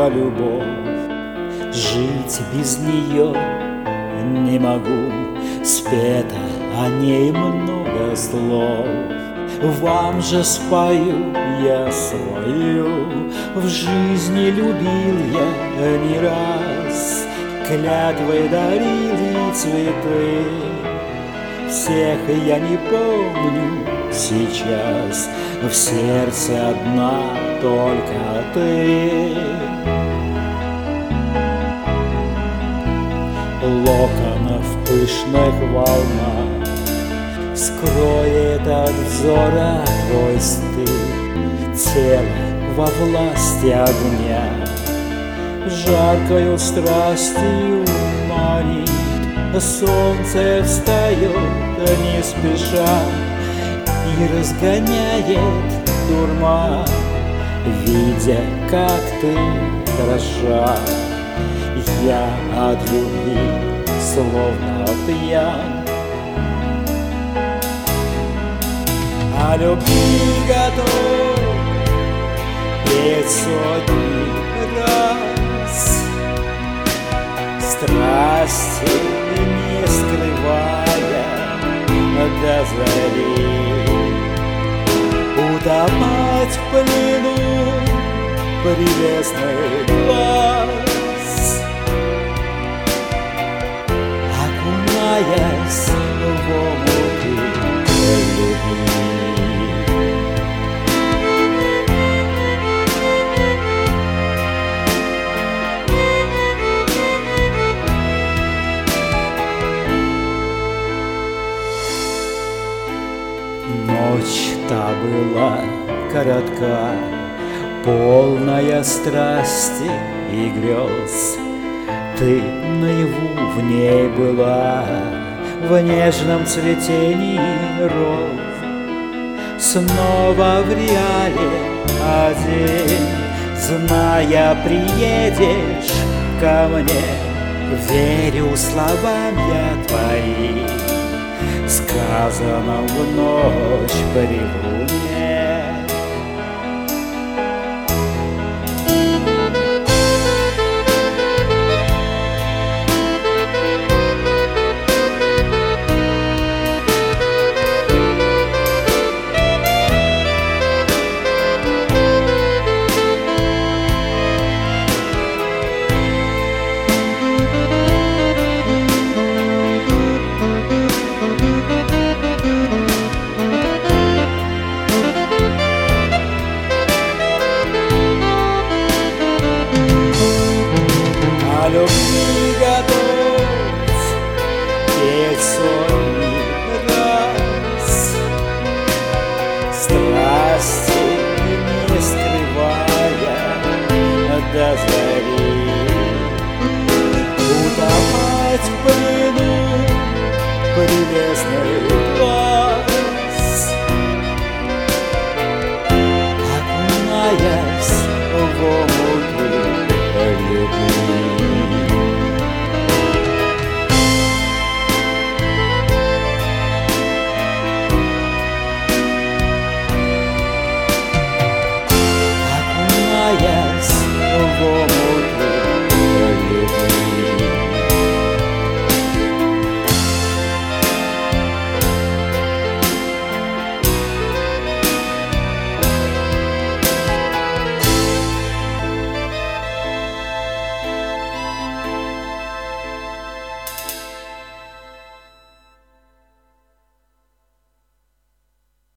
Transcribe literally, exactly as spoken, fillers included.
про любовь. Жить без нее не могу, спето о ней много слов. Вам же спою я свою, в жизни любил я не раз, клятвы дарил и цветы. Всех я не помню сейчас, в сердце одна только ты. Локонов пышных волнах скроет от взора твой стыд. Тело во власти огня жаркою страстью манит. Солнце встает не спеша и разгоняет дурман, видя, как ты хороша. Я от любви словно пьян, о любви готов петь сотни раз, страсти не скрывая до зари, утопать в плену прелестных глаз, окунаясь в омуты любви. Ночь та была коротка, полная страсти и грез. Ты наяву в ней была, в нежном цветении роз. Снова в реале один, зная, приедешь ко мне. Верю словам я твоим, сказанным в ночь при луне. О любви готов петь свой